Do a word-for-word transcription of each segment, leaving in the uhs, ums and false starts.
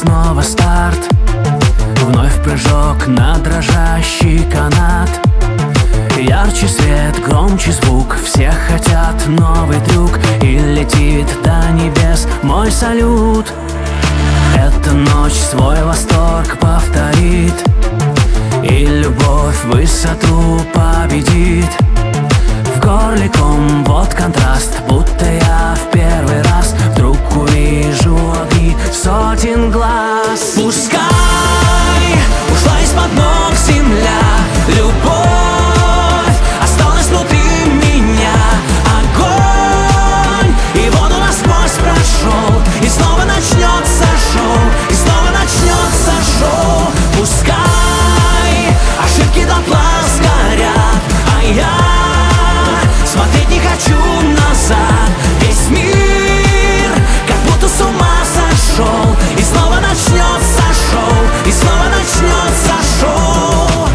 снова старт, вновь прыжок на дрожащий канат. Ярче свет, громче звук, все хотят новый трюк, и летит до небес мой салют. Эта ночь свой восторг повторит, и любовь высоту победит. В горле ком, вот контраст, будто я в первый раз вдруг увижу огни сотен глаз. Пускай ушла из-под ног земля, любовь осталась внутри меня. Огонь и воду насквозь прошел, и снова начнется шоу, и снова начнется шоу. Пускай ошибки дотла сгорят, а я смотреть не хочу назад. Весь мир как будто с ума сошел, и снова начнется шоу, и снова начнется шоу.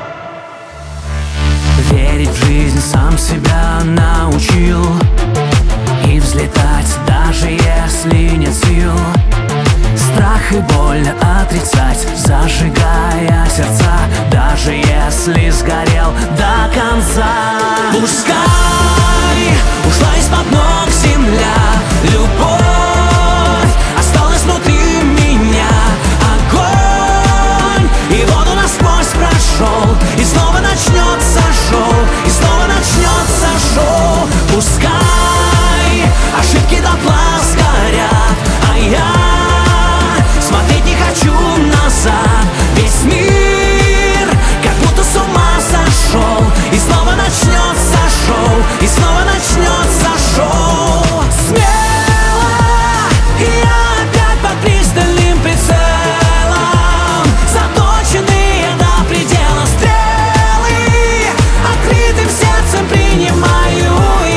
Верить в жизнь сам себя научил, и взлетать даже если нет сил. Страх и боль отрицать, зажигая сердца, даже если сгорел до конца. Пускай ушла из-под ног земля, любовь осталась внутри меня. Огонь и воду насквозь прошел, и снова начнется шоу, и снова начнется шоу. Пускай ошибки дотла сгорят, а я смотреть не хочу назад. Весь мир как будто с ума сошел, и снова начнется шоу, и снова начнется шоу. Смело я опять под пристальным прицелом, заточенные до предела стрелы, открытым сердцем принимаю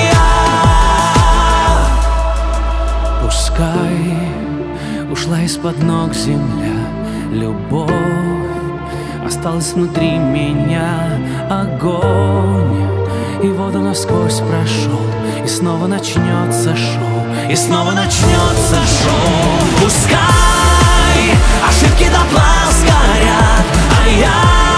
я. Пускай ушла из-под ног земля, любовь осталась внутри меня. Огонь и воду насквозь прошел, и снова начнется шоу, и снова начнется шоу. Пускай ошибки дотла сгорят, а я